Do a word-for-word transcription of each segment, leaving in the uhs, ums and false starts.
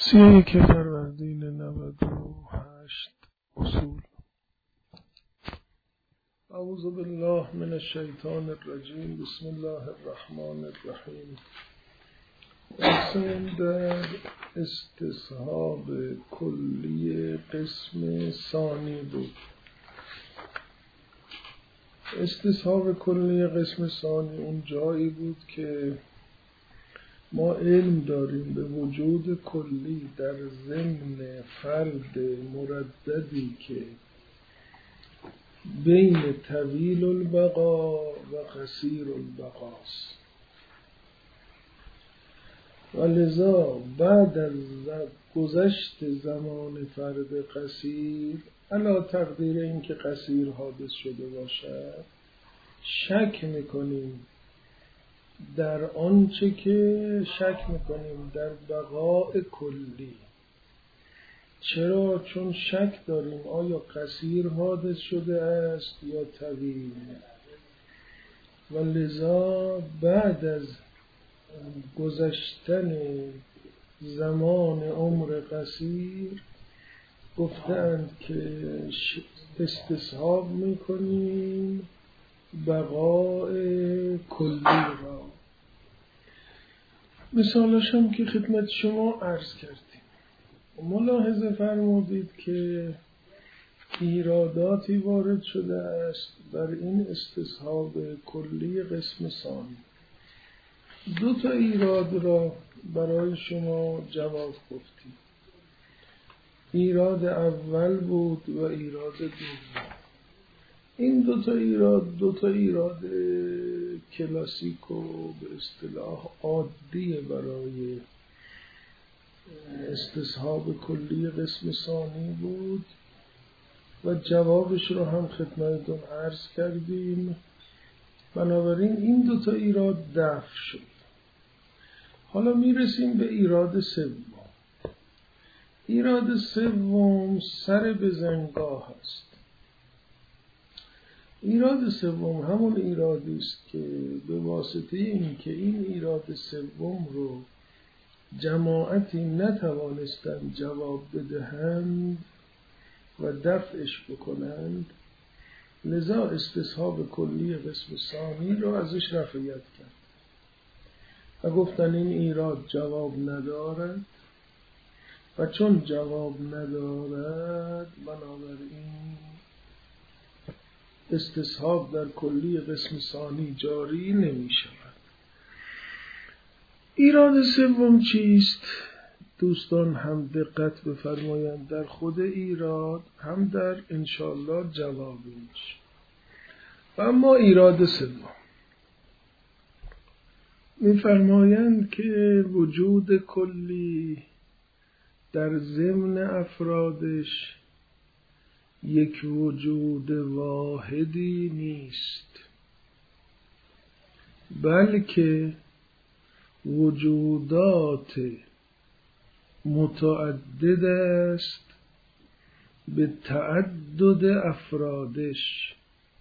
سی و یک فروردین نود و هشت اصول. اعوذ بالله من الشیطان الرجیم. بسم الله الرحمن الرحیم. قسم در استصحاب کلی قسم ثانی بود. استصحاب کلی قسم ثانی اون جایی بود که ما علم داریم به وجود کلی در ضمن فرد مرددی که بین طویل البقا و قصیر البقاست و لذا بعد از گذشت زمان فرد قصیر علی تقدیر اینکه قصیر حادث شده باشد شک میکنیم در آنچه که شک میکنیم در بقاء کلی. چرا؟ چون شک داریم آیا قصیر حادث شده است یا طویل، و لذا بعد از گذشتن زمان عمر قصیر گفتند که استصحاب میکنیم بقاء کلی را. مثالش هم که خدمت شما عرض کردیم. ملاحظه فرمودید که ایراداتی وارد شده است بر این استصحاب کلی قسم ثانی. دو تا ایراد را برای شما جواب گفتیم. ایراد اول بود و ایراد دوم. این دو تا ایراد دو تا ایراد کلاسیک و به اصطلاح عادی برای استصحاب کلی قسم ثانی بود و جوابش رو هم خدمتتون عرض کردیم. بنابراین این دو تا ایراد دفع شد. حالا میرسیم به ایراد سوم. ایراد سوم سر بزنگاه است. ایراد سوم همون ایرادی است که به واسطه این که این ایراد سوم رو جماعتی نتوانستند جواب بدهند و دفعش بکنند، لذا استصحاب کلی قسم ثانی رو ازش رفعیت کرد و گفتن این ایراد جواب ندارد و چون جواب ندارد بنابراین استصحاب در کلی قسم ثانی جاری نمی شود. ایراد سوم چیست؟ دوستان هم دقت بفرمایند در خود ایراد هم در انشاءالله جوابش. و اما ایراد سوم می‌فرمایند که وجود کلی در ضمن افرادش یک وجود واحدی نیست، بلکه وجودات متعدد است به تعدد افرادش.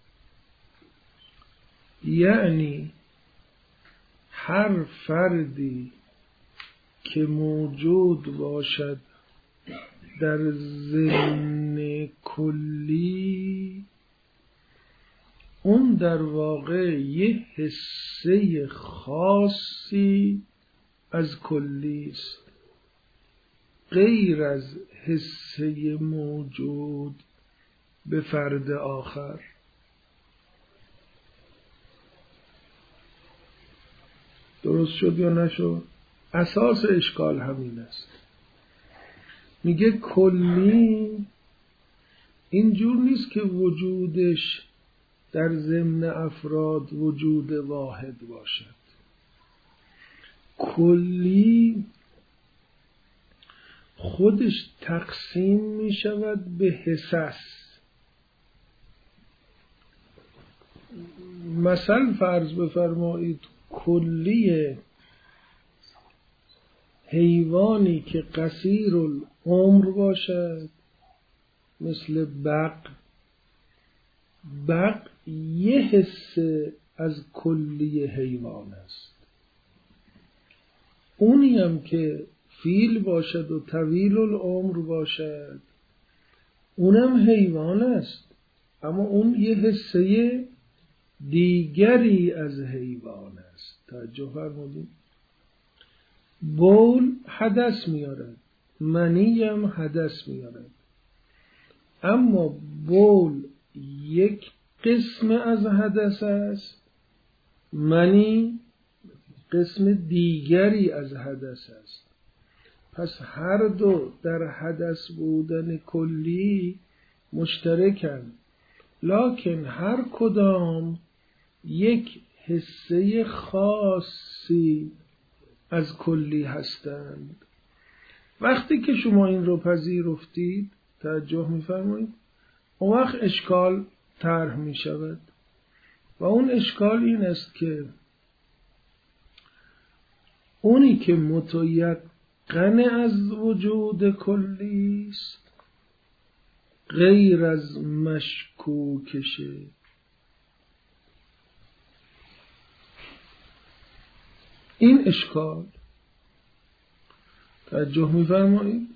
یعنی هر فردی که موجود باشد در ضمن کلی اون در واقع یه حصه خاصی از کلی است، غیر از حصه موجود به فرد آخر. درست شد یا نشد؟ اساس اشکال همین است. میگه کلی اینجور نیست که وجودش در ضمن افراد وجود واحد باشد. کلی خودش تقسیم می شود به حصص. مثلا فرض بفرمایید کلی حیوانی که قصیر العمر باشد مثل بق، بق یه حصه از کلی حیوان است. اونی هم که فیل باشد و طویل العمر باشد، اونم حیوان است، اما اون یه حصه دیگری از حیوان است. توجه فرمودید؟ بول حدث میارد، منی هم حدث میارد، اما بول یک قسم از حدث است، منی قسم دیگری از حدث است. پس هر دو در حدث بودن کلی مشترکن، لکن هر کدام یک حصه خاصی از کلی هستند. وقتی که شما این رو پذیرفتید، توجه می‌فرمایید، اون وقت اشکال طرح می شود و اون اشکال این است که اونی که متیقن از وجود کلی است غیر از مشکوکشه. این اشکال، توجه می‌فرمایید،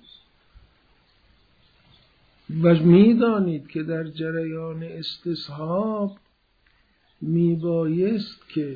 و می‌دانید که در جریان استصحاب میبایست که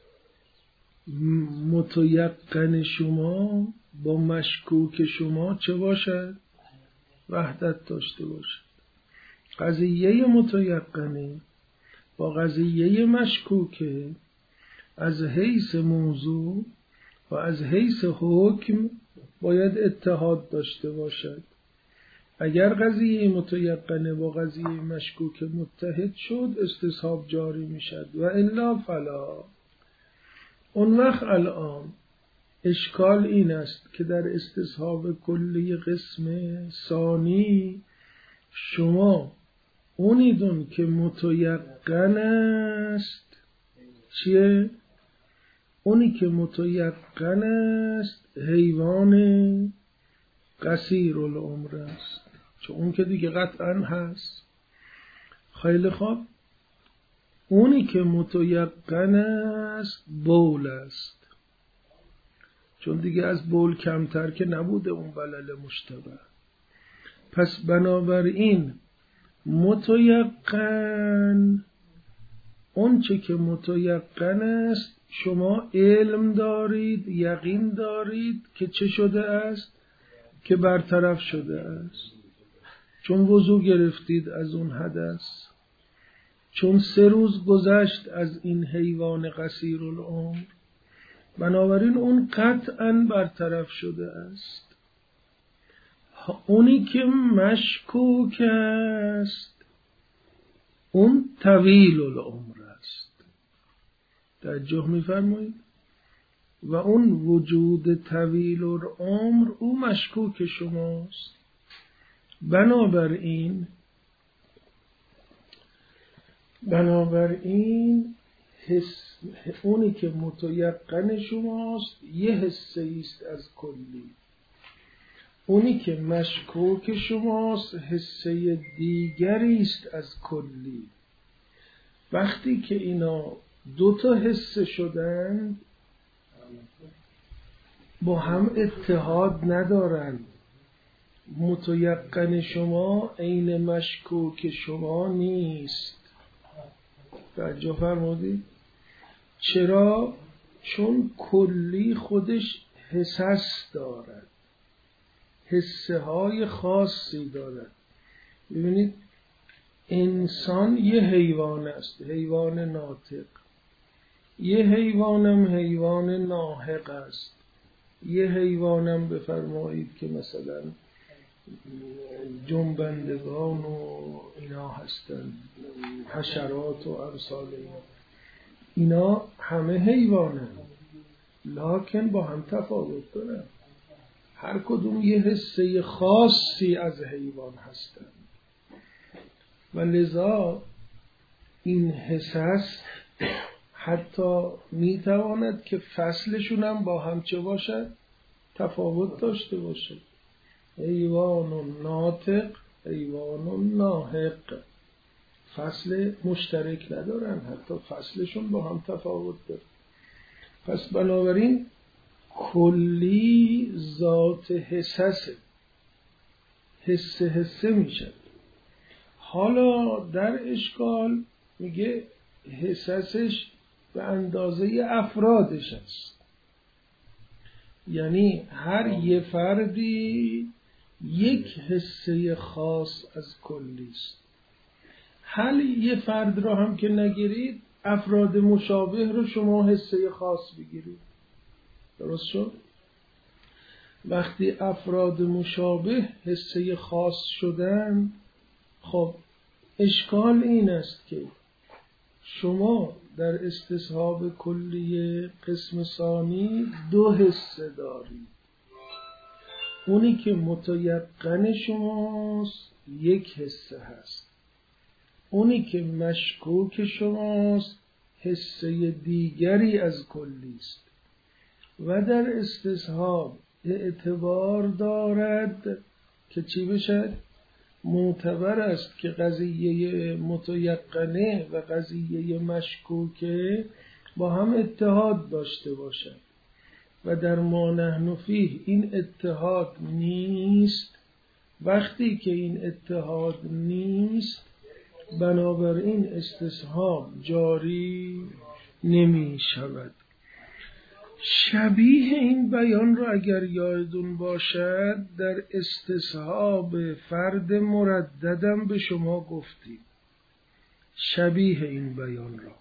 متیقن شما با مشکوک شما چه باشد؟ وحدت داشته باشد. قضیه متیقنه با قضیه مشکوکه از حیث موضوع و از حیث حکم باید اتحاد داشته باشد. اگر قضیه متیقنه با قضیه مشکوک متحد شد، استصحاب جاری می شد و الا فلا. اون وقت الان اشکال این است که در استصحاب کلی قسم ثانی شما اونیدون که متیقن است چیه؟ اونی که متیقن است حیوان قصیر العمر است، چون اون که دیگه قطعا هست. خیلی خوب، اونی که متیقن است بول است، چون دیگه از بول کمتر که نبوده اون بلل مشتبه. پس بنابراین متیقن، اون چه که متیقن است شما علم دارید، یقین دارید که چه شده است؟ که برطرف شده است، چون وضو گرفتید از اون حدث، چون سه روز گذشت از این حیوان قصیر العمر، بنابراین اون قطعا برطرف شده است. اونی که مشکوک است اون طویل العمر است. توجه می‌فرمایید؟ و اون وجود طویل العمر او مشکوک شماست. بنابراین بنابراین حس اونی که متیقن شماست یه حصه است از کلی، اونی که مشکوک شماست حصه دیگری است از کلی. وقتی که اینا دو تا حصه شدن با هم اتحاد ندارند. متیقن شما عین مشکوک شما نیست. توجه فرمودید؟ چرا؟ چون کلی خودش حصص دارد، حصه های خاصی دارد. ببینید انسان یه حیوان است، حیوان ناطق. یه حیوانم حیوان ناحق است. یه حیوانم بفرمایید که مثلا جنبندگان و اینا هستن، حشرات و امثال اینا، اینا همه حیوانن لکن با هم تفاوت دارن. هر کدوم یه حصه خاصی از حیوان هستن و لذا این حصص حتی میتواند که فصلشون هم با هم چه باشد؟ تفاوت داشته باشد. حیوان ناطق، حیوان ناحق، فصل مشترک ندارن، حتی فصلشون با هم تفاوت داره. پس بنابراین کلی ذات حسسه، حس حسه میشه. حالا در اشکال میگه حسسش به اندازه افرادش است، یعنی هر یه فردی یک حسه خاص از کلی است. هر یه فرد رو هم که نگیرید، افراد مشابه رو شما حسه خاص بگیرید. درست شد؟ وقتی افراد مشابه حسه خاص شدن، خب اشکال این است که شما در استصحاب کلی قسم ثانی دو حسه دارید. اونی که متیقن شماست یک حسه هست، اونی که مشکوک شماست حسه دیگری از کلی است و در استصحاب اعتبار دارد که چی بشه؟ معتبر است که قضیه متیقنه و قضیه مشکوکه با هم اتحاد داشته باشند و در ما نحن فیه این اتحاد نیست. وقتی که این اتحاد نیست، بنابراین استصحاب جاری نمی شود. شبیه این بیان را اگر یادتون باشد در استصحاب فرد مرددم به شما گفتیم، شبیه این بیان را،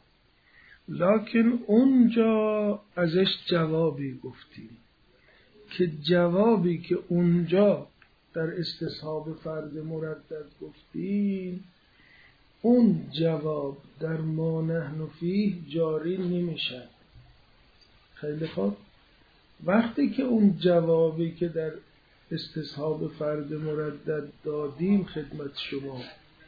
لکن اونجا ازش جوابی گفتیم که جوابی که اونجا در استصحاب فرد مردد گفتیم، اون جواب در ما نحن فیه جاری نمیشه. خیلی خوب، وقتی که اون جوابی که در استصحاب فرد مردد دادیم خدمت شما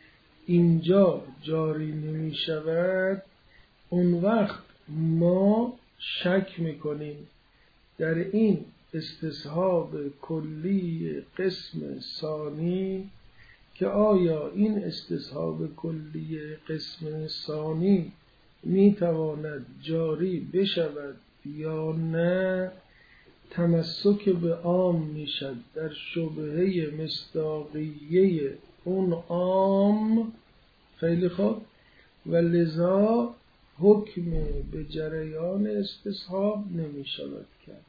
اینجا جاری نمی شود، اون وقت ما شک میکنیم در این استصحاب کلی قسم ثانی که آیا این استصحاب کلی قسم ثانی میتواند جاری بشود یا نه. تمسک به عام میشد در شبهه مصداقیه اون عام. خیلی خوب، و لذا حکم به جریان استصحاب نمی شود کرد.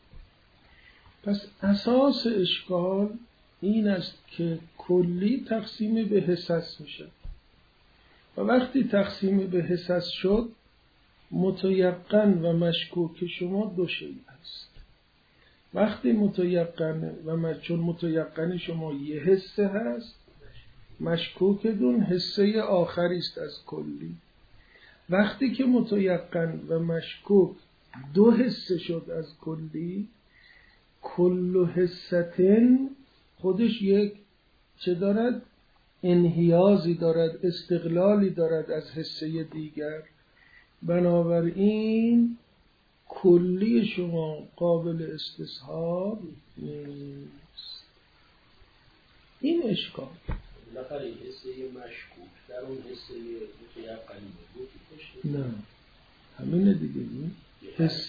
پس اساس اشکال این است که کلی تقسیم به حسس میشه و وقتی تقسیم به حسس شد، متیقن و مشکوک شما دو شیء است. وقتی متیقن و م... چون متیقن شما یه حسه هست، مشکوک دون حسه آخری است از کلی. وقتی که متیقن و مشکوک دو حسه شد از کلی، کل حستن خودش یک چه دارد؟ انحیازی دارد، استقلالی دارد از حسه دیگر. بنابراین کلی شما قابل استصحاب نیست. این اشکال نفر حسه مشکوک در اون حسه متیقنی بود. نه همینه دیگه. این حس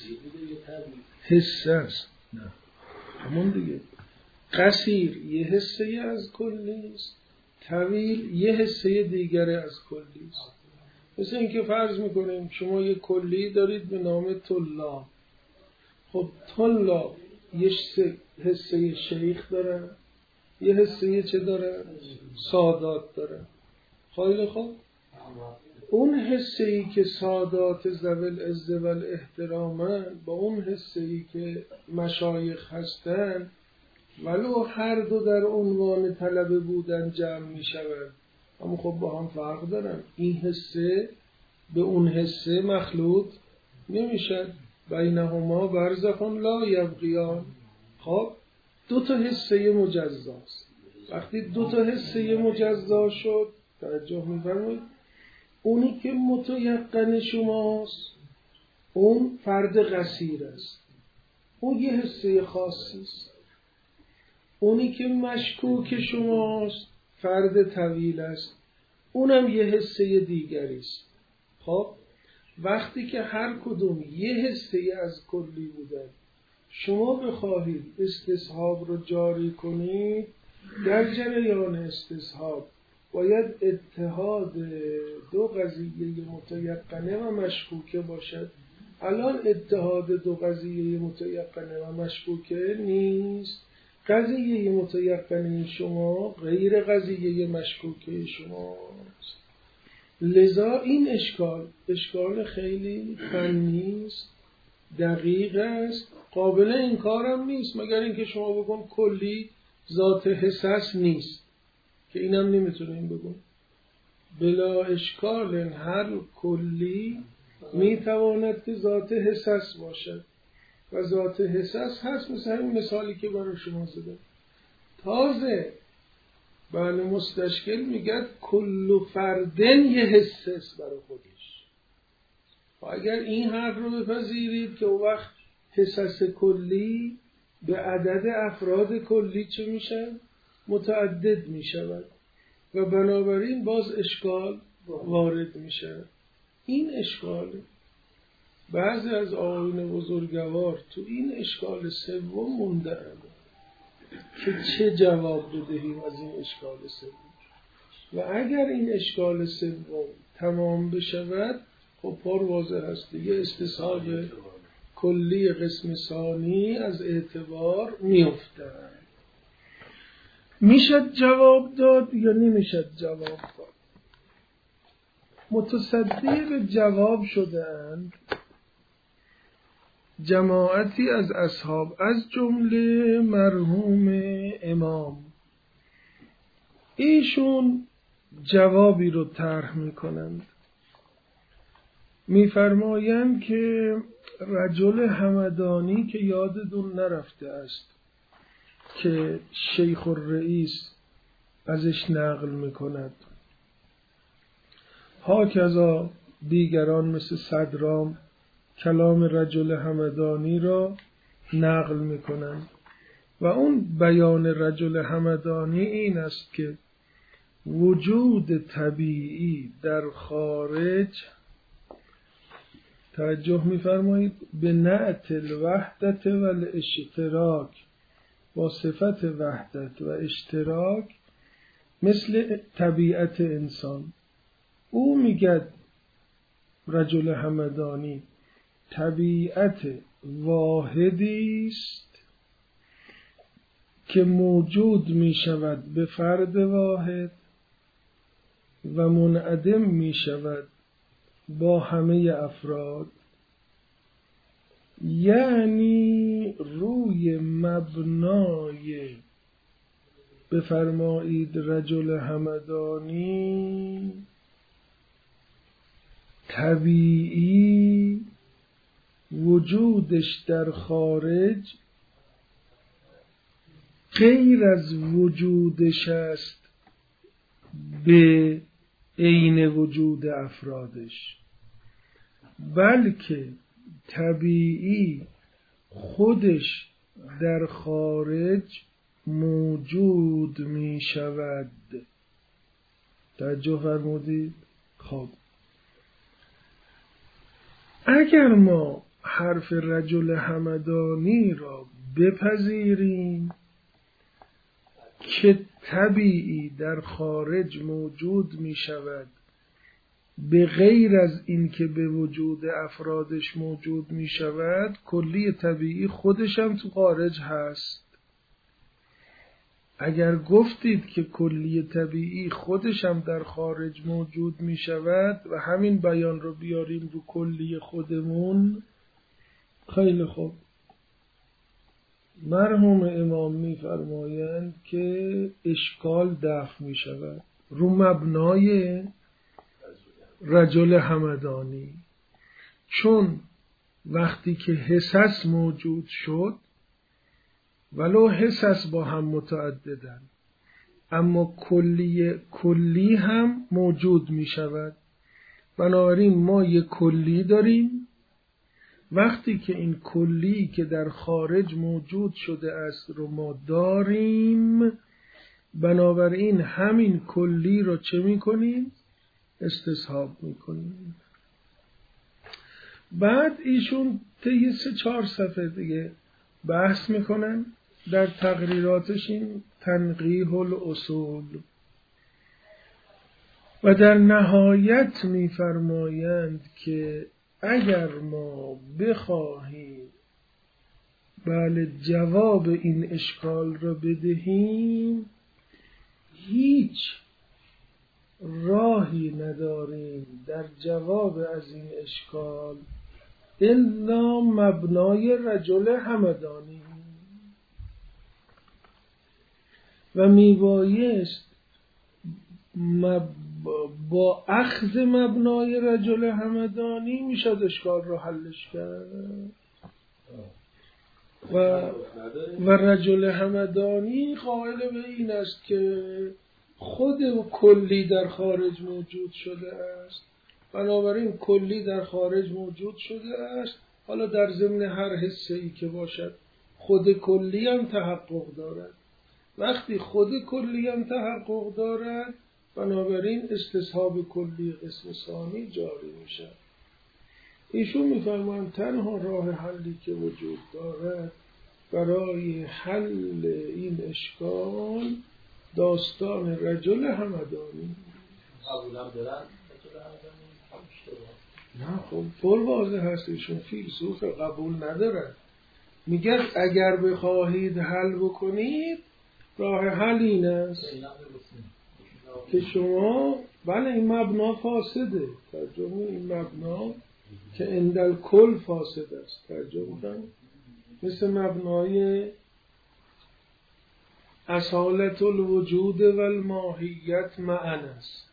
حس است. نه همون دیگه. قصیر یه حسه از کلی است، طویل یه حسه دیگر از کلی است. مثل اینکه فرض میکنیم شما یه کلی دارید به نام طلاب. خب طلاب یه حسه شیخ داره، یه حسه چه داره؟ سادات داره. خیلی خوب، اون حسه ای که سادات ذوی العز و الاحترامن با اون حسه ای که مشایخ هستن، ولو هر دو در عنوان طلبه بودن جمع می شود، اما خب با هم فرق دارن. این حسه به اون حسه مخلوط نمیشد، بینهما برزخ لا یبغیان. خب دو تا حسه مجزاست. وقتی دو تا حسه مجزا شد، توجه می‌فرمایید، اونی که متیقن شماست اون فرد قصیر است، اون یه حسه خاصی است. اونی که مشکوک شماست فرد طویل است، اونم یه حسه دیگری است. خب وقتی که هر کدوم یه حسه از کلی بودن، شما بخواهید استصحاب رو جاری کنید، در جریان استصحاب باید اتحاد دو قضیه متیقنه و مشکوکه باشد. الان اتحاد دو قضیه متیقنه و مشکوکه نیست. قضیه متیقنه شما غیر قضیه مشکوکه شماست. لذا این اشکال اشکال خیلی فنی است، دقیق است، قابل انکارم نیست، مگر اینکه شما بگن کلی ذات حسس نیست، که اینم نمیتونیم بگن. بلا اشکال هر کلی میتواند که ذات حسس باشد و ذات حسس هست، مثل همین مثالی که برای شما زدم. تازه بله مستشکل میگه کل فردن یه حسس برای خودش. و اگر این حرف رو بپذیرید که وقت حسس کلی به عدد افراد کلی چه میشه؟ متعدد میشود و بنابراین باز اشکال وارد میشه. این اشکال بعضی از آیین بزرگوار تو این اشکال سوم مونده که چه جواب بدهیم از این اشکال سوم. و اگر این اشکال سوم تمام بشود، خب پر واضح هست دیگه استصحاب کلی قسم ثانی از اعتبار میفته. میشد جواب داد یا نمیشد جواب داد؟ متصدی به جواب شدند جماعتی از اصحاب، از جمله مرحوم امام. ایشون جوابی رو طرح میکنند، میفرمایند که رجل همدانی که یادتون نرفته است که شیخ الرئیس ازش نقل میکند، هاکذا دیگران مثل صدرام کلام رجل همدانی را نقل میکنند و اون بیان رجل همدانی این است که وجود طبیعی در خارج، توجه میفرمایید، به نعت الوحدت و الاشتراک، با صفت وحدت و اشتراک مثل طبیعت انسان. او میگه رجل همدانی طبیعت واحدی است که موجود می شود به فرد واحد و منعدم می شود با همه افراد. یعنی روی مبنای بفرمایید رجل همدانی طبیعی وجودش در خارج غیر از وجودش است به عین وجود افرادش، بلکه طبیعی خودش در خارج موجود می شود. توجه فرمودید؟ خب اگر ما حرف رجل همدانی را بپذیریم که طبیعی در خارج موجود می شود به غیر از این که به وجود افرادش موجود می شود، کلی طبیعی خودش هم تو خارج هست. اگر گفتید که کلی طبیعی خودش هم در خارج موجود می شود و همین بیان رو بیاریم رو کلی خودمون، خیلی خوب. مرحوم امام می فرمایند که اشکال دفع می شود رو مبنای رجل همدانی، چون وقتی که حسس موجود شد، ولو حسس با هم متعددن، اما کلی کلی هم موجود می شود. بنابراین ما یک کلی داریم، وقتی که این کلی که در خارج موجود شده است رو ما داریم، بنابراین همین کلی رو چه می کنیم؟ استصحاب می کنیم. بعد ایشون طی سه چهار صفحه دیگه بحث میکنن در تقریراتش این تنقیح الاصول و در نهایت میفرمایند که اگر ما بخواهیم بله جواب این اشکال را بدهیم هیچ راهی نداریم در جواب از این اشکال الا مبنای رجل همدانی و میبایست مب... با اخذ مبنای رجل همدانی میشد اشکال را حلش کرد و, و رجل همدانی قائل به این است که خود کلی در خارج موجود شده است، بنابراین کلی در خارج موجود شده است، حالا در ضمن هر حسه‌ای که باشد خود کلی هم تحقق دارد. وقتی خود کلی هم تحقق دارد بنابراین استصحاب کلی قسم ثانی جاری میشه. ایشون میفرمایند تنها راه حلی که وجود دارد برای حل این اشکال داستان رجل همدانی. قبولم دارن نه خب پر واضح هست ایشون فیلسوف قبول ندارن. میگه اگر بخواهید حل بکنید راه حل این است که شما بله این مبنا فاسده، ترجمه این مبنا که اندل کل فاسد است، ترجمه کنم مثل مبنای اصالت الوجود و الماهیت معا است.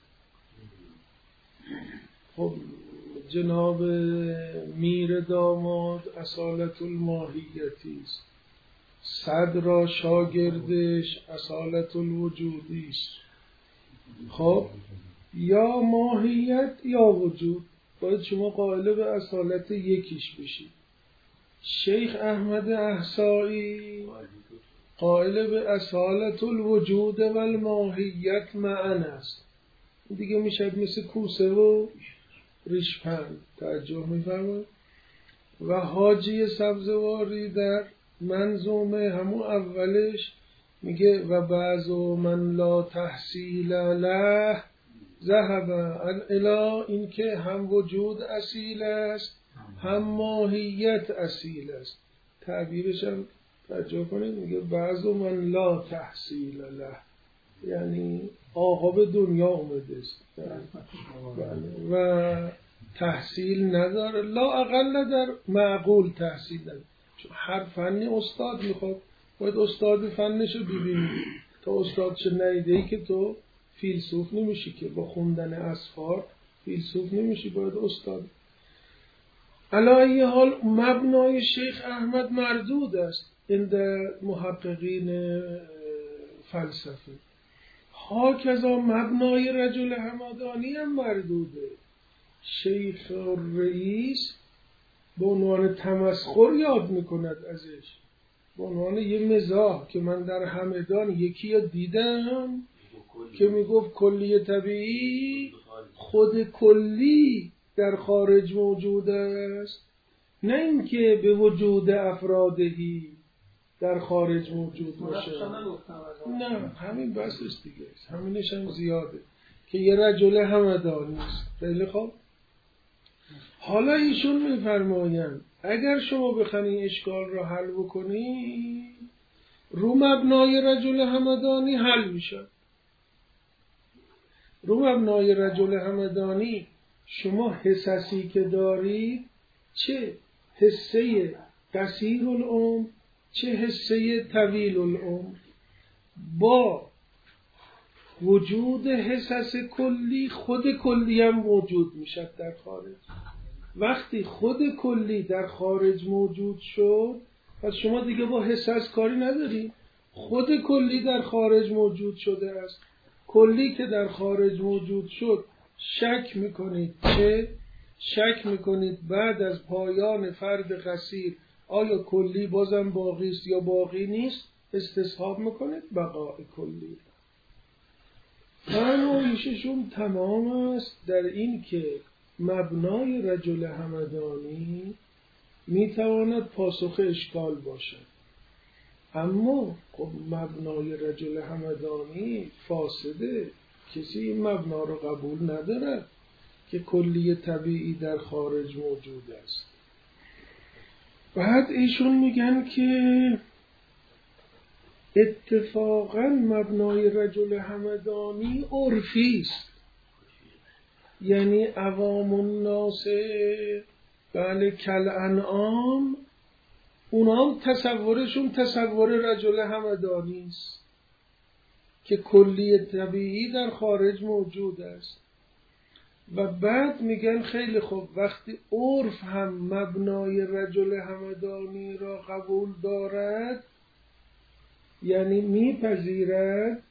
خب جناب میر داماد اصالت الماهیتی است، صدر شاگردش اصالت الوجودی است. خب یا ماهیت یا وجود، باید شما قائل به اصالت یکیش بشید. شیخ احمد احصایی قائل به اصالت الوجود و الماهیت معا است. دیگه میشه مثل کوسه و ریشپند، توجه میفرمایید. و حاجی سبزواری در منظومه همون اولش میگه و بعض من لا تحصیل له ذهب الی، این که هم وجود اصیل است هم ماهیت اصیل است. تعبیرش هم توجه کنید، میگه بعض من لا تحصیل له یعنی آقا به دنیا اومده است و تحصیل نداره، لا اقل در معقول تحصیل نداره. چون هر فنی استاد میخواد، باید استاد فنشو ببینی. تا استاد چه نیدهی که تو فیلسوف نمیشی، که با خوندن اسفار فیلسوف نمیشی، باید استاد. علی حال مبنای شیخ احمد مردود است عند محققین فلسفه. هاکذا مبنای رجل همدانی هم مردوده. شیخ رئیس به عنوان تمسخر یاد میکند ازش، به عنوان یه مزاح که من در همدان یکی دیدم که میگفت کلی طبیعی خود کلی در خارج موجود است، نه اینکه به وجود افرادهی در خارج موجود باشه. نه همین بسش دیگه است، همینش هم زیاده که یه رجل همدانی است. خیلی خوب. حالا ایشون میفرمایند اگر شما بخواید اشکال را حل بکنی رو مبنای رجل همدانی حل میشه. رو مبنای رجل همدانی شما حسسی که دارید، چه حسه قصیر العمر چه حسه طویل العمر، با وجود حسس کلی خود کلی هم موجود میشد در خارج. وقتی خود کلی در خارج موجود شد پس شما دیگه با حسس کاری ندارید، خود کلی در خارج موجود شده است. کلی که در خارج موجود شد شک میکنید، چه شک میکنید بعد از پایان فرد قصیر آیا کلی بازم باقی است یا باقی نیست، استصحاب میکنید بقاء کلی. فرمایششون تمام است در این که مبنای رجل همدانی میتواند پاسخ اشکال باشد. اما خب مبنای رجل همدانی فاسده، کسی این مبنا رو قبول ندارد که کلی طبیعی در خارج موجود است. بعد ایشون میگن که اتفاقا مبنای رجل همدانی عرفی است، یعنی عوام الناس بله کل انعام، اونا هم تصورشون تصور رجل همدانی است که کلی طبیعی در خارج موجود است. و بعد میگن خیلی خوب، وقتی عرف هم مبنای رجل همدانی را قبول دارد، یعنی میپذیرد،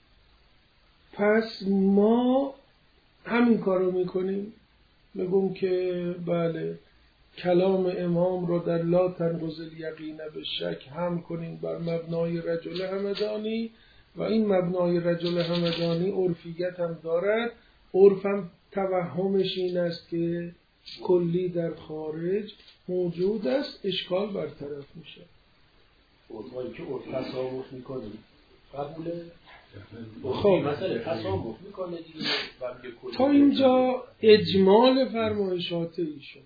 پس ما همین کارو میکنیم، میگم که بله کلام امام رو در لا تنقض الیقین به شک هم کنیم بر مبنای رجل همدانی، و این مبنای رجل همدانی عرفیت هم دارد. عرف هم توهمش این است که کلی در خارج موجود است، اشکال برطرف میشه. اونایی که عرف تصامت میکنه قبوله؟ خب مثلا تصامت میکنه دیگه. تا اینجا اجمال فرمایشات ایشون.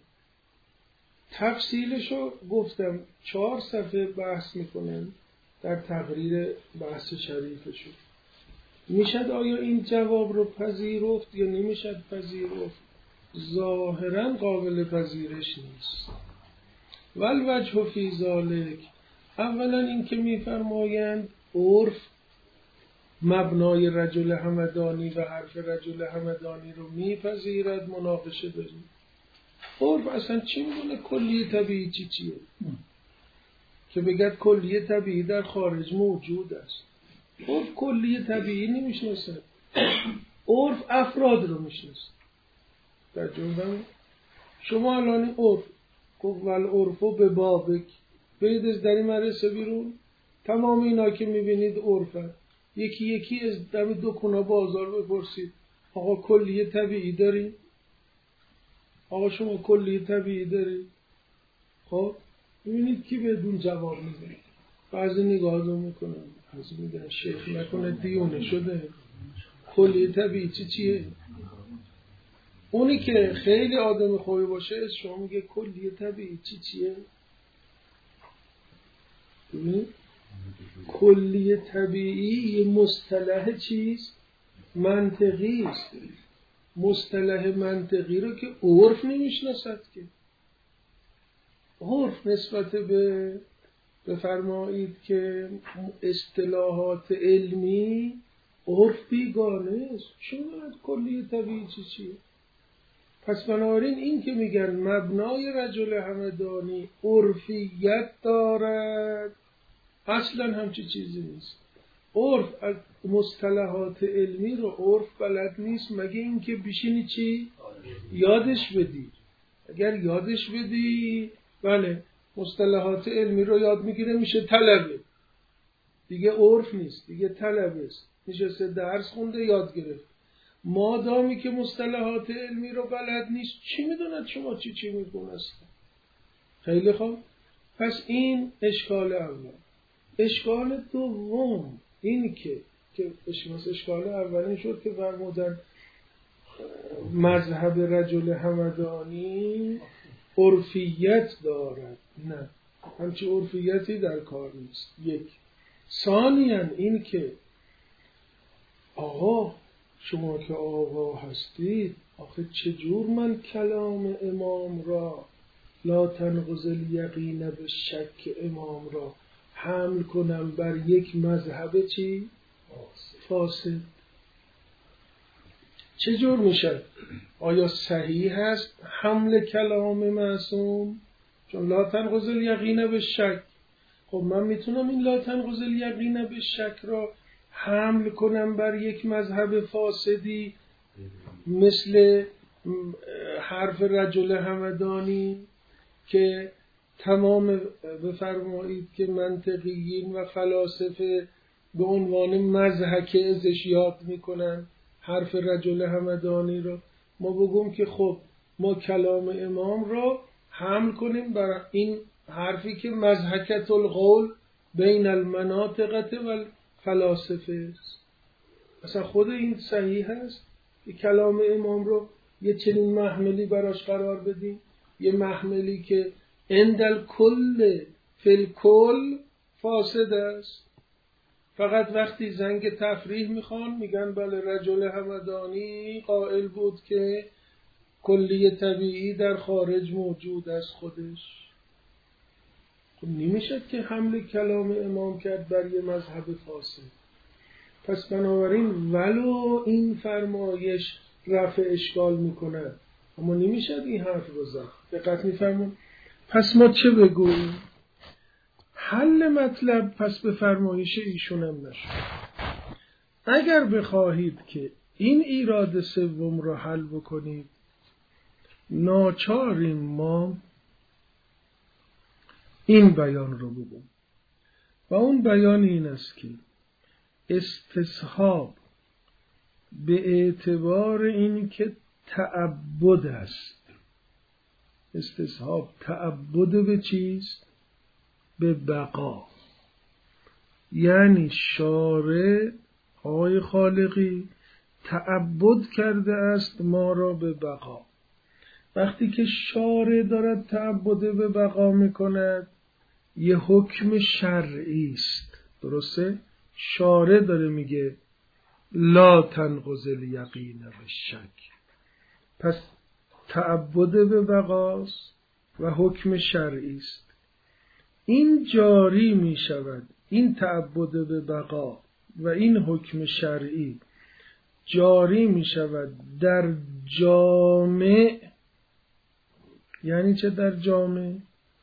تفصیلشو گفتم، چهار صفحه بحث میکنن در تقریر بحث شریفشون. میشد آیا این جواب رو پذیرفت یا نمیشد پذیرفت؟ ظاهرا قابل پذیرش نیست. والوجه فی ذالک، اولا این که میفرمایند عرف مبنای رجل همدانی و حرف رجل همدانی رو میپذیرد، مناقشه داریم. عرف اصلا چی میدونه کلیه طبیعی چی چیه که بگد کلیه طبیعی در خارج موجود است؟ عرف کلیه طبیعی نمیشناسه، عرف افراد رو میشناسه. در جمله شما الان عرف گفت ول عرفو به بابک، برید از دری مرسه بیرون، تمام اینا که میبینید عرفه. یکی یکی از دم دکونا بازار بپرسید آقا کلیه طبیعی داری؟ آقا شما کلیه طبیعی داری؟ خب ببینید کی بدون جواب میده. بعضی نگاه رو میکنن، بعضی میگن شیخ نکنه دیونه شده، کلیه طبیعی چی چیه؟ اونی که خیلی آدم خوبی باشه شما میگه کلیه طبیعی چی چیه؟ ببینید کلیه طبیعی یه مصطلح چیست؟ منطقی است. مصطلح منطقی رو که عرف نمیشناسد که. عرف نسبت به بفرمایید که اصطلاحات علمی عرف بیگانه است. چون کلیه طبیعی چی چیه؟ پس بنابراین این که میگن مبنای رجل همدانی عرفیت دارد، اصلا همچی چیزی نیست. عرف از مصطلحات علمی رو عرف بلد نیست، مگه اینکه بشینی چی؟ یادش بدی. اگر یادش بدی بله مصطلحات علمی رو یاد میگیره، میشه طلبه دیگه، عرف نیست دیگه، طلبه است. نشسته درس خونده یاد گرفت. مادامی که مصطلحات علمی رو بلد نیست، چی میدوند شما چی چی میکنست؟ خیلی خوب. پس این اشکال اول. اشکال دوم این که که اشکال اولین شد که فرمودن مذهب رجل همدانی عرفیت دارد. نه، همچی عرفیتی در کار نیست. یک. ثانیاً این که آقا شما که آقا هستید، آخه چجور من کلام امام را لا تنقض الیقین به شک امام را حمل کنم بر یک مذهب چی؟ فاسد. چجور میشه؟ آیا صحیح هست حمل کلام معصوم؟ چون لا تنقض الیقین به شک. خب من میتونم این لا تنقض الیقین به شک را حمل کنم بر یک مذهب فاسدی مثل حرف رجل همدانی که تمام بفرمایید که منطقیین و فلاسفه به عنوان مضحک ازش یاد میکنن حرف رجل همدانی رو. ما بگم که خب ما کلام امام رو حمل کنیم بر این حرفی که مضحکت القول بین المناطقه و الفلاسفه است. اصلا خود این صحیح هست که کلام امام رو یه چنین محملی براش قرار بدیم، یه محملی که اندل کل فل کل فاسد است. فقط وقتی زنگ تفریح میخوان میگن بله رجل همدانی قائل بود که کلی طبیعی در خارج موجود از خودش. خب نمیشد که حمل کلام امام کرد بر یه مذهب فاسد. پس بنابراین ولو این فرمایش رفع اشکال میکند اما نمیشد این حرف رو زد. دقت میفرمون. پس ما چه بگوییم؟ حل مطلب پس به فرمایش ایشون هم نشد. اگر بخواهید که این ایراد سوم رو حل بکنید، ناچاریم ما این بیان رو بگوییم و اون بیان این است که استصحاب به اعتبار این که تعبد است. استصحاب تعبد به چیست؟ به بقا. یعنی شارع آقای خالقی تعبد کرده است ما را به بقا. وقتی که شارع دارد تعبد به بقا میکند یه حکم شرعی است. درسته؟ شارع داره میگه لا تنقض الیقین بالشک. پس تعبد به بقاست و حکم شرعی است. این جاری می شود، این تعبد به بقا و این حکم شرعی جاری می شود در جامع. یعنی چه در جامع؟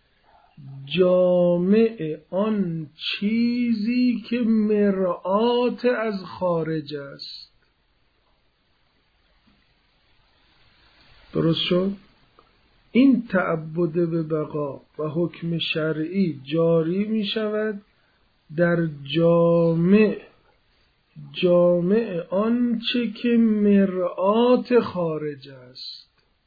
جامع آن چیزی که مرآت از خارج است. درست شد؟ این تعبد به بقا و حکم شرعی جاری می شود در جامع جامع آنچه که مرآت خارج است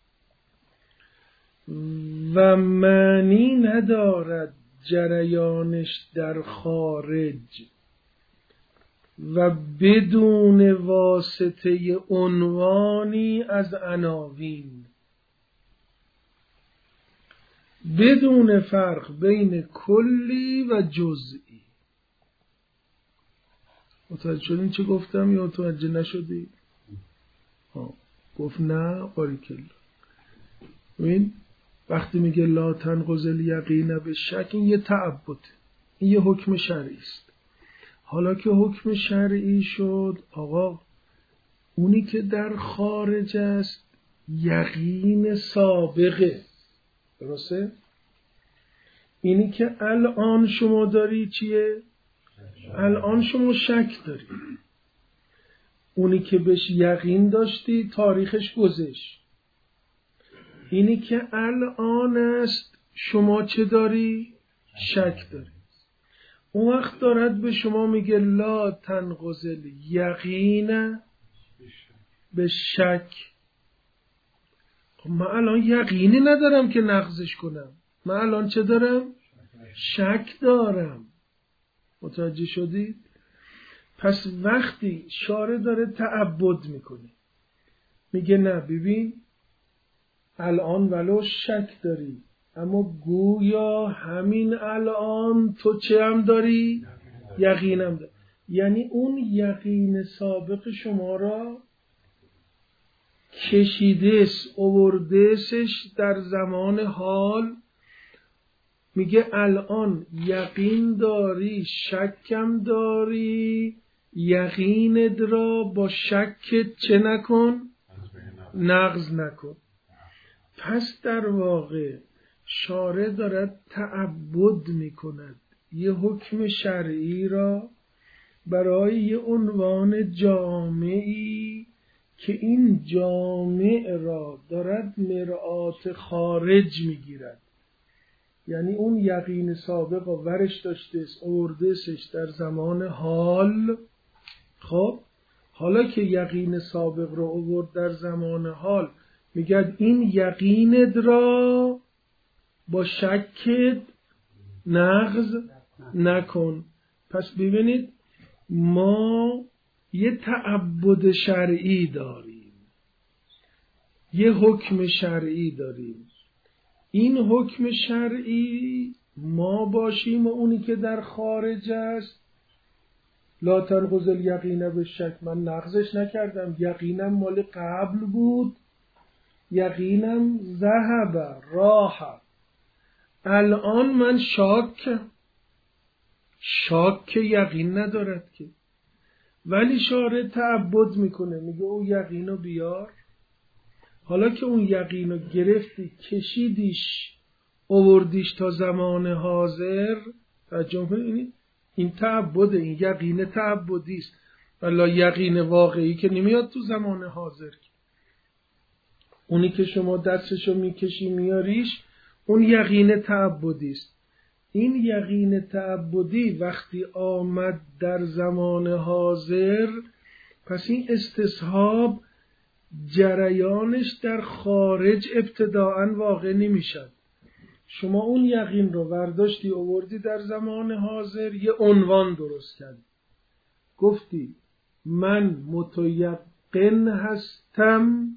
و معنی ندارد جریانش در خارج و بدون واسطه عنوانی از عناوین، بدون فرق بین کلی و جزئی. متوجه شدین چه گفتم یا متوجه نشدی؟ ها گفت نه باریکلا. ببین وقتی میگه لا تنقض الیقین بالشک، این یه تعبد، این یه حکم شرعی است. حالا که حکم شرعی شد آقا، اونی که در خارج است یقین سابقه. درسته؟ اینی که الان شما داری چیه؟ الان شما شک داری. اونی که بهش یقین داشتی تاریخش گذشت. اینی که الان است شما چه داری؟ شک داری. اون وقت دارد به شما میگه لا تنقض الیقین به شک. من الان یقینی ندارم که نقضش کنم، من الان چه دارم؟ شک دارم. متوجه شدید؟ پس وقتی شارع داره تعبد میکنه میگه نه ببین الان ولو شک داری اما گویا همین الان تو چه هم داری؟ یقینم داری. یعنی اون یقین سابق شما را کشیدهش اووردهش در زمان حال. میگه الان یقین داری، شکم داری، یقینت را با شکت چه نکن؟ نقض نکن. پس در واقع شارع دارد تعبد میکند یه حکم شرعی را برای یه عنوان جامعی که این جامع را دارد مرآت خارج میگیرد. یعنی اون یقین سابق و ورش داشته اوردهش در زمان حال. خب حالا که یقین سابق رو آورد در زمان حال میگه این یقینت را با شکت نقض نکن. پس ببینید ما یه تعبد شرعی داریم، یه حکم شرعی داریم. این حکم شرعی ما باشیم و اونی که در خارج است، لا تنقض الیقین بالشک، من نقضش نکردم، یقینم مال قبل بود، یقینم ذهب راح، الان من شاک شاک یقین ندارد که، ولی شارع تعبد میکنه، میگه او یقینو بیار. حالا که اون یقینو گرفتی کشیدیش آوردیش تا زمان حاضر، ترجمه این این تعبد، این یقین تعبدی است، ولی یقین واقعی که نمیاد تو زمان حاضر. اونی که شما دستشو میکشی میاریش اون یقین تعبدی است. این یقین تعبدی وقتی آمد در زمان حاضر، پس این استصحاب جریانش در خارج ابتداعا واقع نمیشد. شما اون یقین رو برداشتی آوردی در زمان حاضر، یه عنوان درست کردی، گفتی من متیقن هستم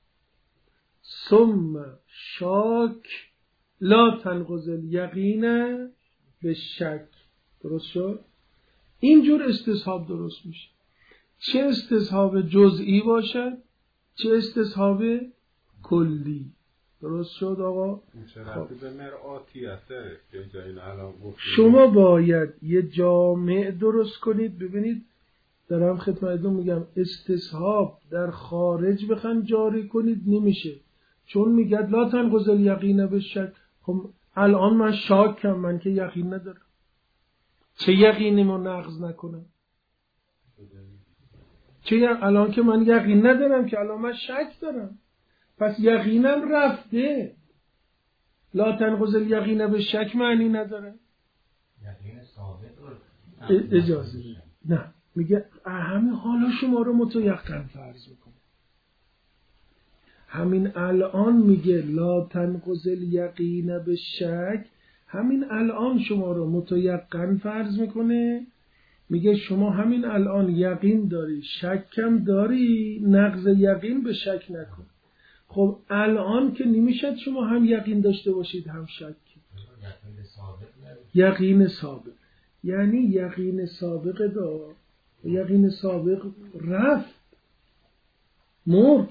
ثم شاک لا تنقض الیقین بالشک. درست شد؟ اینجور استصحاب درست میشه. چه استصحاب جزئی باشد، چه استصحاب کلی. درست شد آقا؟ خب. شما باید یه جامع درست کنید. ببینید دارم خدمتتون میگم استصحاب در خارج بخواید جاری کنید نمیشه، چون میگه لا تنقض الیقین بالشک. خب الان من شاکم، من که یقین ندارم، چه یقینی ما نقض نکنم؟ چه الان که من یقین ندارم که الان من شک دارم، پس یقینم رفته. لا تنقض الیقین بالشک معنی نداره. یقین ثابت رو اجازه بده. نه میگه همین حالا شما رو متیقن فرض میکنه. همین الان میگه لا تنقض الیقین بالشک، همین الان شما رو متیقن فرض میکنه. میگه شما همین الان یقین داری، شکم داری، نقض یقین به شک نکن. خب الان که نمیشد شما هم یقین داشته باشید هم شک. یقین سابق یعنی یقین سابق دا یقین سابق رفت، مرد.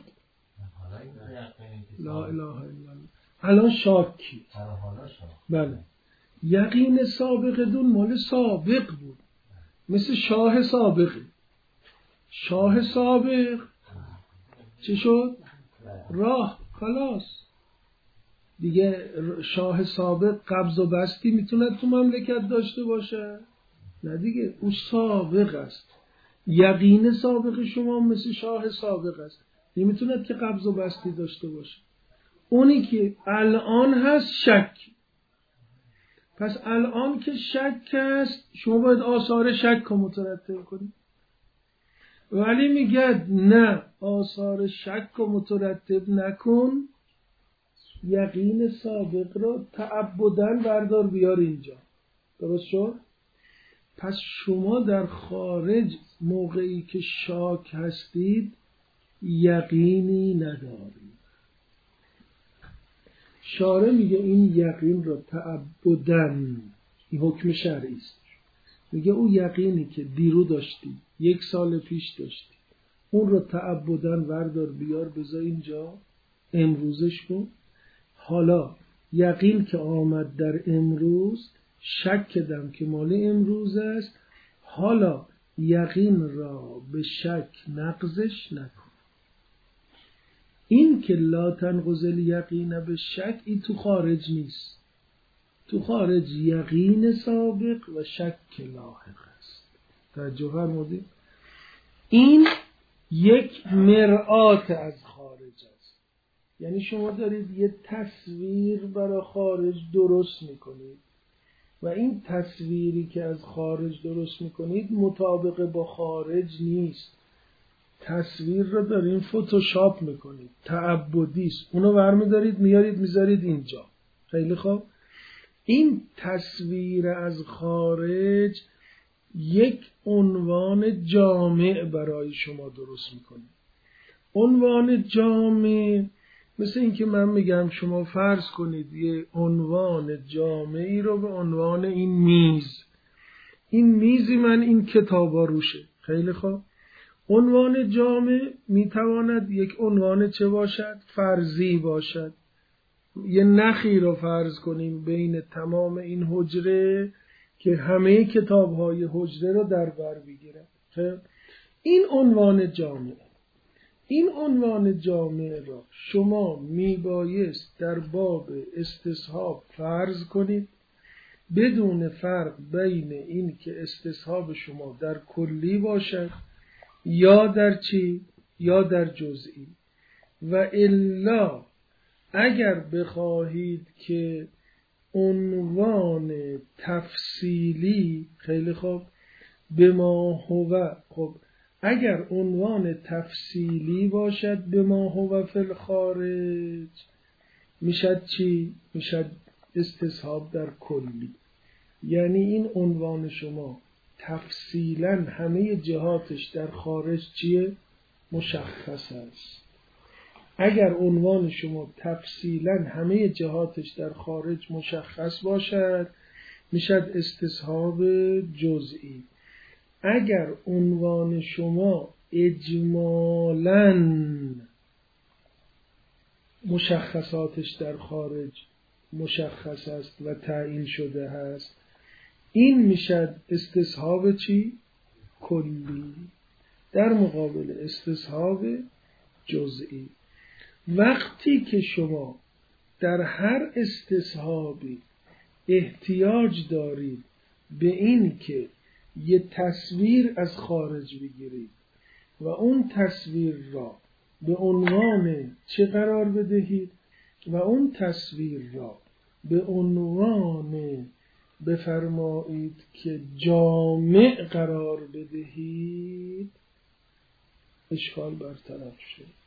لا اله الا الله. الان شاکی. بله. یقین سابق دون مال سابق بود، مثل شاه سابقی. شاه سابق چی شد؟ راه، خلاص دیگه. شاه سابق قبض و بستی میتونه تو مملکت داشته باشه؟ نه دیگه، او سابق است. یقین سابق شما مثل شاه سابق است، نمیتونه که قبض و بستی داشته باشه. اونی که الان هست شک. پس الان که شک است شما باید آثار شک رو مترتب کنید، ولی میگه نه، آثار شک رو مترتب نکن، یقین سابق رو تعبداً بردار بیار اینجا. درست شد؟ پس شما در خارج موقعی که شاک هستید یقینی ندارید. شارع میگه این یقین رو تعبداً، این حکم شرعی است، میگه اون یقینی که دیرو داشتی، یک سال پیش داشتی، اون رو تعبداً بردار بیار بذار اینجا، امروزش کن. حالا یقین که آمد در امروز، شک کردم که مال امروز است، حالا یقین را به شک نقضش نکن. این که لا تنقض الیقین بالشک این تو خارج نیست، تو خارج یقین سابق و شک لاحق است. توجه فرمودید؟ این یک مرآت از خارج است. یعنی شما دارید یه تصویر برای خارج درست میکنید و این تصویری که از خارج درست میکنید مطابق با خارج نیست. تصویر رو دارین فتوشاپ میکنید، تعبدی است. اونو برمیدارید میارید میذارید اینجا. خیلی خوب. این تصویر از خارج یک عنوان جامع برای شما درست میکنه. عنوان جامع مثل این که من میگم شما فرض کنید یه عنوان جامعی رو به عنوان این میز، این میزی من این کتابا روشه. خیلی خوب، عنوان جامع میتواند یک عنوان چه باشد؟ فرضی باشد. یه نخی رو فرض کنیم بین تمام این حجره که همه کتاب‌های حجره رو در بر بگیرد. خب این عنوان جامع، این عنوان جامع را شما میبایست در باب استصحاب فرض کنید بدون فرق بین این که استصحاب شما در کلی باشد یا در چی؟ یا در جزئی. و الا اگر بخواهید که عنوان تفصیلی، خیلی خوب، به ما هو، خب اگر عنوان تفصیلی باشد به ما هو فی الخارج میشد چی؟ میشد استصحاب در کلی. یعنی این عنوان شما تفصیلا همه جهاتش در خارج چیه؟ مشخص است. اگر عنوان شما تفصیلا همه جهاتش در خارج مشخص باشد میشد استصحاب جزئی. اگر عنوان شما اجمالاً مشخصاتش در خارج مشخص است و تعیین شده است این میشد استصحاب چی؟ کلی در مقابل استصحاب جزئی. وقتی که شما در هر استصحابی احتیاج دارید به این که یه تصویر از خارج بگیرید و اون تصویر را به عنوان چه قرار بدهید و اون تصویر را به عنوان بفرمایید که جامع قرار بدهید اشکال برطرف شد.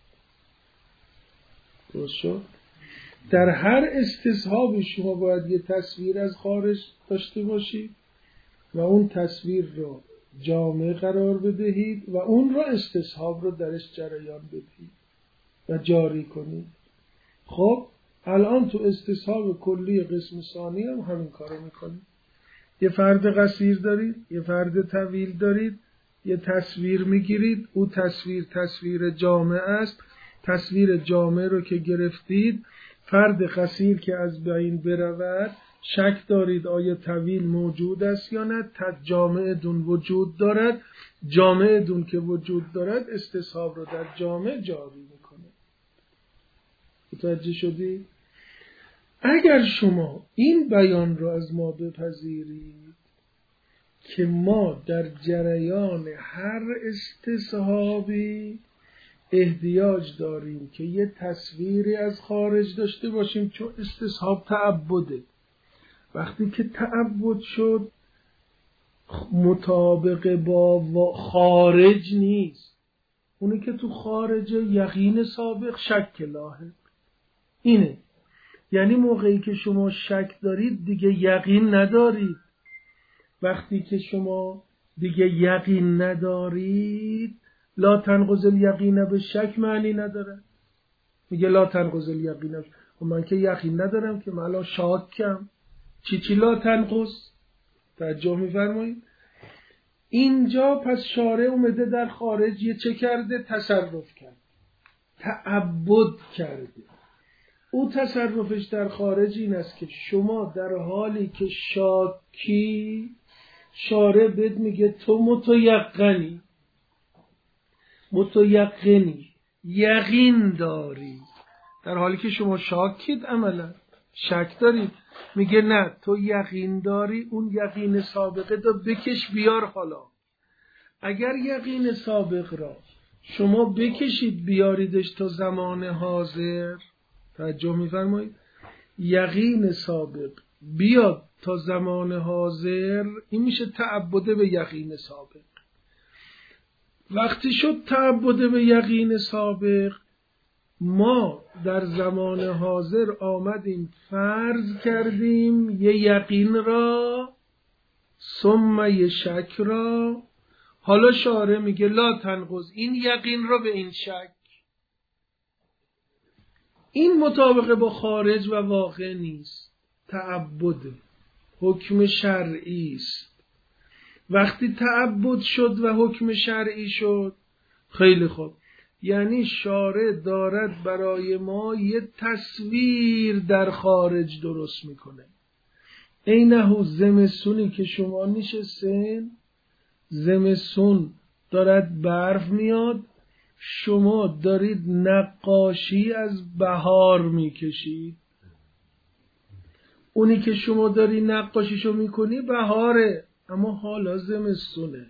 درست شد؟ در هر استصحاب شما باید یه تصویر از خارج داشته باشید و اون تصویر رو جامع قرار بدهید و اون رو استصحاب رو درش جریان بدهید و جاری کنید. خب الان تو استصحاب کلی قسم ثانی هم همین کارو میکنید. یه فرد قصیر دارید، یه فرد طویل دارید، یه تصویر میگیرید، او تصویر تصویر جامع است. تصویر جامع رو که گرفتید، فرد قصیر که از بین برود شک دارید آیا طویل موجود است یا نه، جامع دون وجود دارد، جامع دون که وجود دارد استصحاب رو در جامع جاری میکنه. متوجه شدی؟ اگر شما این بیان رو از ما بپذیرید که ما در جریان هر استصحابی احتیاج داریم که یه تصویری از خارج داشته باشیم، چون استصحاب تعبده. وقتی که تعبد شد مطابق با خارج نیست، اونی که تو خارج یقین سابق شک لاحق اینه. یعنی موقعی که شما شک دارید دیگه یقین ندارید. وقتی که شما دیگه یقین ندارید لا تنقض الیقین به شک معنی نداره. میگه لا تنقض الیقین، و من که یقین ندارم که من الان شاکم. چی چی لا تنقض؟ توجه میفرمایید؟ اینجا پس شارع اومده در خارج یه چه کرده؟ تصرف کرد، تعبد کرده. او تصرفش در خارج این است که شما در حالی که شاکی، شارع بهت میگه تو متیقنی، متیقنی، یقین داری، در حالی که شما شاکید، عملا شک دارید. میگه نه، تو یقین داری، اون یقین سابقه تو بکش بیار. حالا اگر یقین سابق را شما بکشید بیاریدش تا زمان حاضر، توجه میفرمایید، یقین سابق بیاد تا زمان حاضر، این میشه تعبد به یقین سابق. وقتی شد تعبد به یقین سابق، ما در زمان حاضر آمدیم فرض کردیم یه یقین را ثم یه شک را. حالا شارع میگه لا تنقض این یقین را به این شک. این مطابق با خارج و واقع نیست، تعبد حکم شرعی است. وقتی تعبد شد و حکم شرعی شد، خیلی خوب، یعنی شارع دارد برای ما یه تصویر در خارج درست میکنه. اینه زمستونی که شما نشستین، زمستون دارد برف میاد، شما دارید نقاشی از بهار میکشید. اونی که شما داری نقاشیشو میکنی بهاره، اما حالا زمستونه.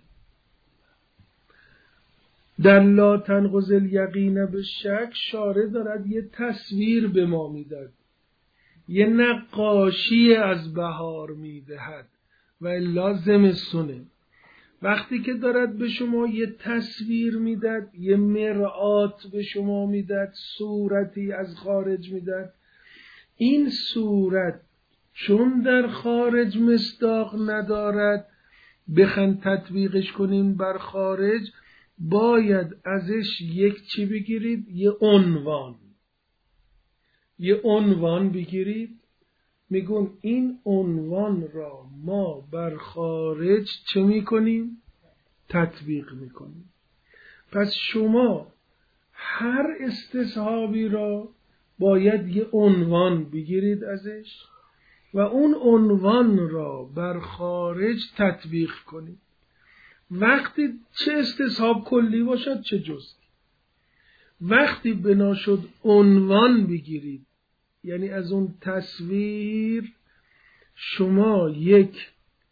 در لا تنقض الیقین به شک شارع دارد یه تصویر به ما میدهد، یه نقاشی از بهار میدهد و الا زمستونه. وقتی که دارد به شما یه تصویر میدهد، یه مرآت به شما میدهد، صورتی از خارج میدهد، این صورت چون در خارج مصداق ندارد، بخن تطبیقش کنیم بر خارج، باید ازش یک چی بگیرید، یه عنوان. یه عنوان بگیرید، میگون این عنوان را ما بر خارج چه میکنیم؟ تطبیق میکنیم. پس شما هر استصحابی را باید یه عنوان بگیرید ازش و اون عنوان را بر خارج تطبیق کنید. وقتی چه استصحاب کلی باشد چه جزئی، وقتی بنا شد عنوان بگیرید، یعنی از اون تصویر شما یک،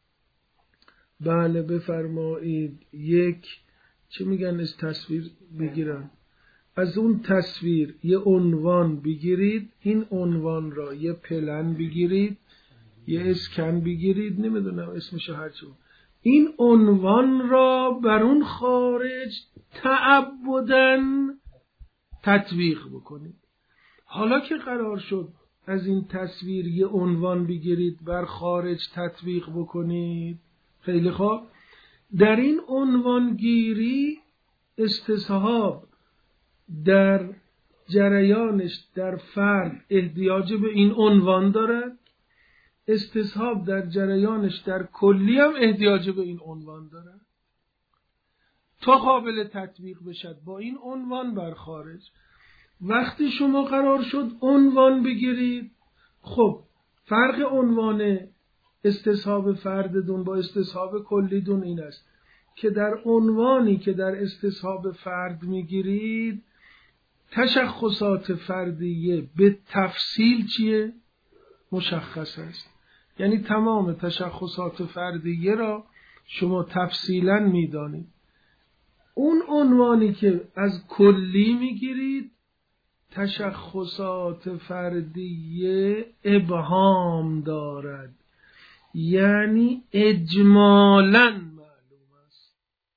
بله بفرمایید، یک چه میگن از تصویر بگیرن، از اون تصویر یه عنوان بگیرید، این عنوان را یه پلن بگیرید، یه اسکن بگیرید، نمیدونم اسمشو هرچی، این عنوان را بر اون خارج تعبدن تطبیق بکنید. حالا که قرار شد از این تصویر یه عنوان بگیرید بر خارج تطبیق بکنید، خیلی خوب، در این عنوان گیری استصحاب در جریانش در فرد احتیاج به این عنوان دارد، استصحاب در جریانش در کلی هم احتیاج به این عنوان دارد تا قابل تطبیق بشد با این عنوان بر خارج. وقتی شما قرار شد عنوان بگیرید، خب فرق عنوان استصحاب فرددون با استصحاب کلیدون این است که در عنوانی که در استصحاب فرد میگیرید تشخصات فردیه به تفصیل چیه؟ مشخص است. یعنی تمام تشخصات فردیه را شما تفصیلا میدانید. اون عنوانی که از کلی میگیرید تشخصات فردیه ابهام دارد، یعنی اجمالاً معلوم است.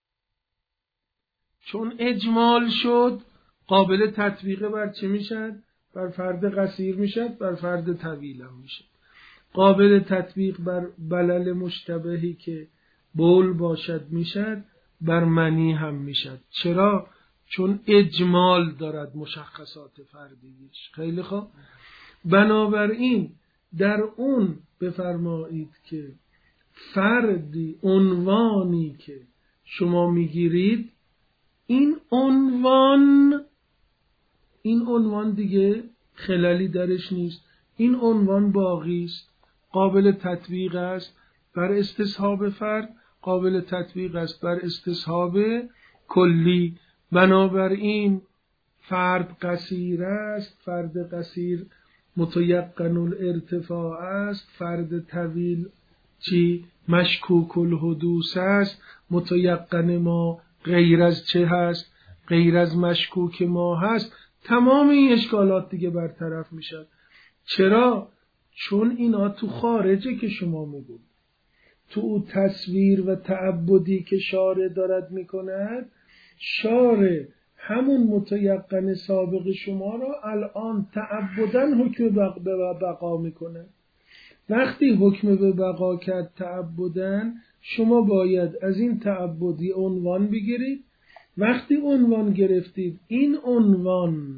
چون اجمال شد قابل تطبیق بر چه میشد؟ بر فرد قصیر میشد، بر فرد طویل هم میشد. قابل تطبیق بر بلل مشتبهی که بول باشد میشد، بر منی هم میشد. چرا؟ چون اجمال دارد مشخصات فردیش. خیلی خوب. بنابراین در اون بفرمایید که فردی، عنوانی که شما میگیرید، این عنوان این عنوان دیگه خلالی درش نیست، این عنوان باقی است، قابل تطبیق است بر استصحاب فرد، قابل تطبیق است بر استصحاب کلی. بنابراین فرد قصیر است، فرد قصیر متیقن الارتفاع است، فرد طویل چی؟ مشکوک الحدوث است. متیقن ما غیر از چه هست؟ غیر از مشکوک ما هست. تمام این اشکالات دیگه برطرف میشن. چرا؟ چون اینا تو خارجه که شما میگوید. تو تصویر و تعبدی که شارع دارد میکند، شارع همون متیقن سابق شما را الان تعبداً حکم به بقا میکنه. وقتی حکم به بقا کرد تعبداً، شما باید از این تعبدی عنوان بگیرید. وقتی عنوان گرفتید، این عنوان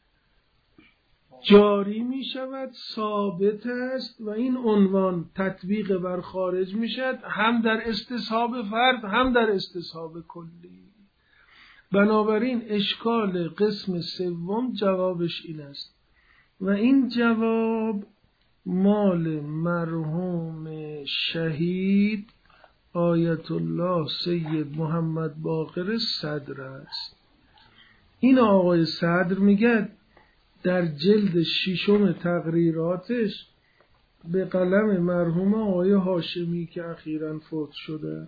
جاری می شود، ثابت است و این عنوان تطبیق بر خارج می شود، هم در استصحاب فرد هم در استصحاب کلی. بنابراین اشکال قسم سوم جوابش این است و این جواب مال مرحوم شهید آیت الله سید محمد باقر صدر است. این آقای صدر میگه در جلد ششم تقریراتش به قلم مرحوم آقای هاشمی که اخیراً فوت شده،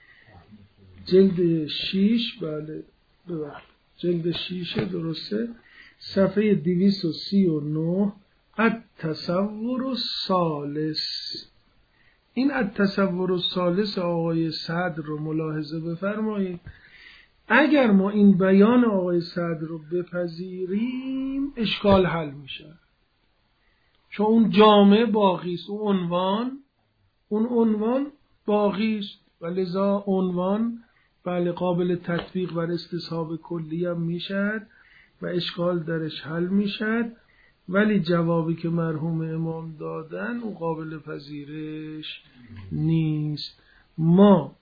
جلد شیش، بله ببخشید جلد شیش درسته، صفحه دویست و سی و نه، التصور الثالث. این التصور الثالث آقای صدر رو ملاحظه بفرمایید. اگر ما این بیان آقای صدر رو بپذیریم اشکال حل میشه، چون اون جامعه باقی است، اون عنوان اون عنوان باقی است و لذا عنوان بله قابل تطبیق بر استصحاب کلی هم میشد و اشکال درش حل میشد، ولی جوابی که مرحوم امام دادن اون قابل پذیرش نیست. ما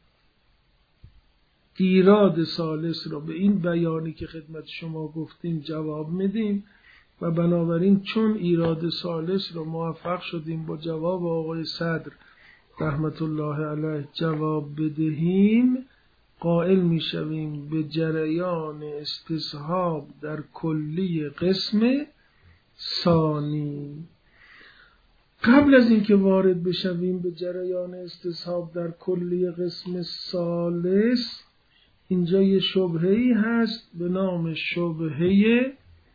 ایراد ثالث را به این بیانی که خدمت شما گفتیم جواب میدیم و بنابراین چون ایراد ثالث را موفق شدیم با جواب آقای صدر رحمت الله علیه جواب بدهیم، قائل میشویم به جریان استصحاب در کلی قسم ثانی. قبل از اینکه وارد بشویم به جریان استصحاب در کلی قسم ثالث، اینجا یه شبهه‌ای هست به نام شبهه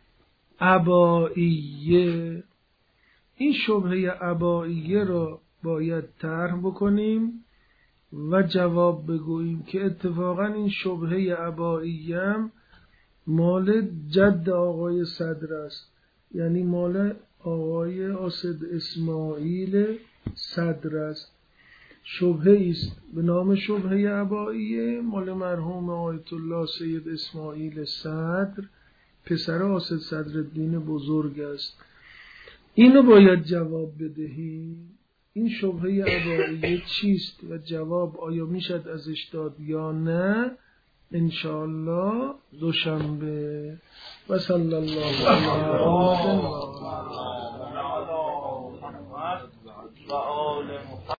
عبائیه. این شبهه عبائیه را باید طرح بکنیم و جواب بگوییم که اتفاقا این شبهه عبائیه مال جد آقای صدر است، یعنی مال آقای اسد اسماعیل صدر است. شبهه است به نام شبهه عبائیه، مال مرحوم آیت الله سید اسماعیل صدر، پسر اسد صدرالدین بزرگ است. اینو باید جواب بدهیم. این شبهه عبائیه چیست و جواب آیا میشد ازش داد یا نه؟ انشاءالله دوشنبه. و صلی الله علیه و